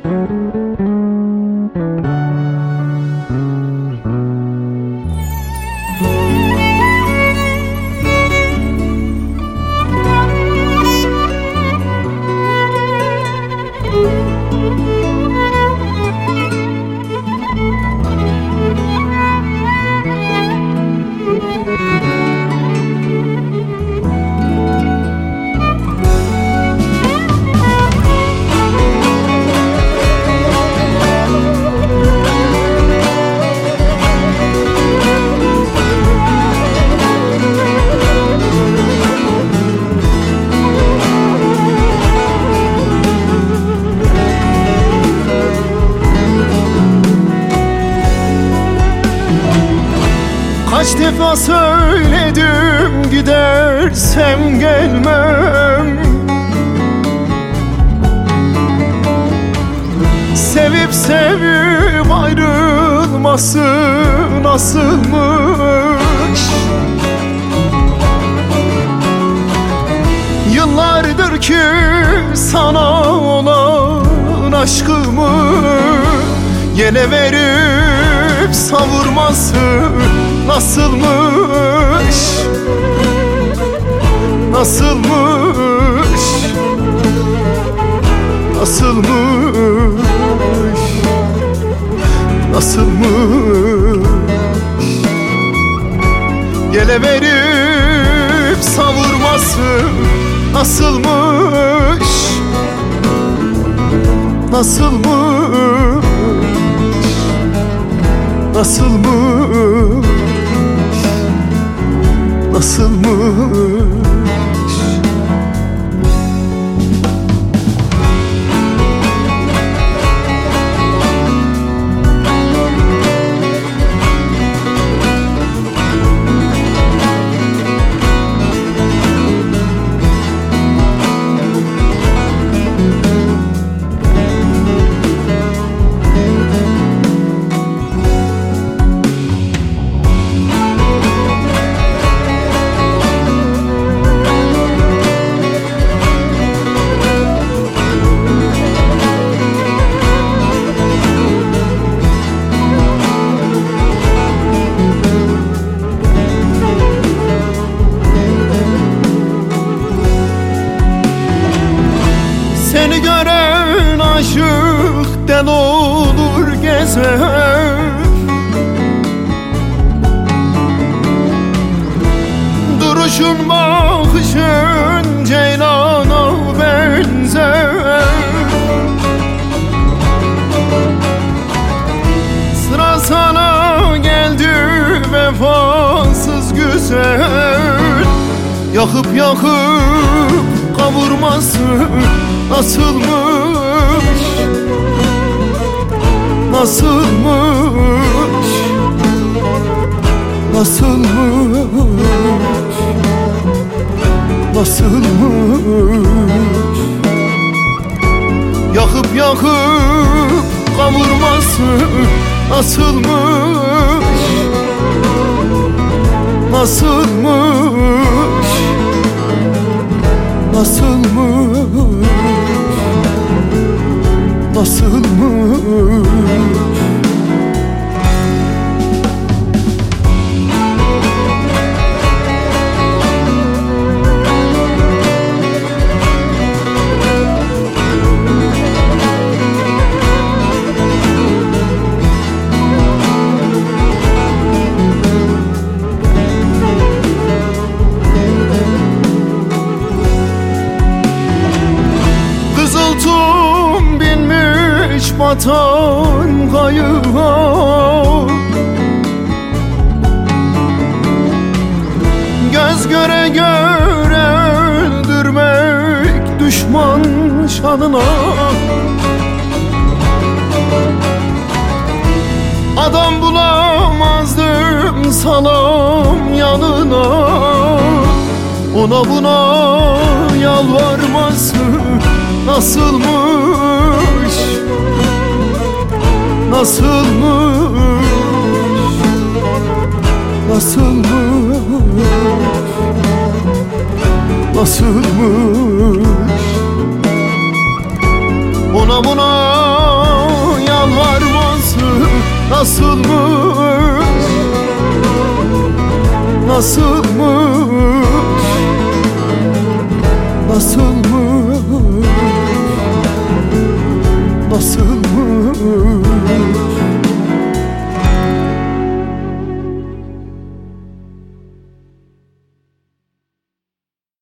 Kaç defa söyledim gidersem gelmem. Sevip sevip ayrılması nasılmış? Yıllardır ki sana olan aşkımı yele verip savurması nasılmış? Nasılmış? Nasılmış? Nasılmış? Yele verip savurması nasılmış? Nasılmış? Nasılmış? Nasılmış? Seni gören aşık del olur gezer. Duruşun bakışın ceylana benzer. Sıra sana geldi vefasız güzel. Yakıp yakıp kavurması nasılmış? Nasılmış? Nasılmış? Nasılmış? Yakıp yakıp kavurması nasılmış? Nasılmış? Nasılmış? Nasılmış? Kızıltım binmiş vatan kayığa. Göz göre göre öldürmek düşman şanına. Adam bulamazdım salam yanına. Ona buna yalvarması nasılmış? Nasılmış? Nasılmış? Nasılmış? Ona buna nasılmış, nasılmış, nasılmış, nasılmış.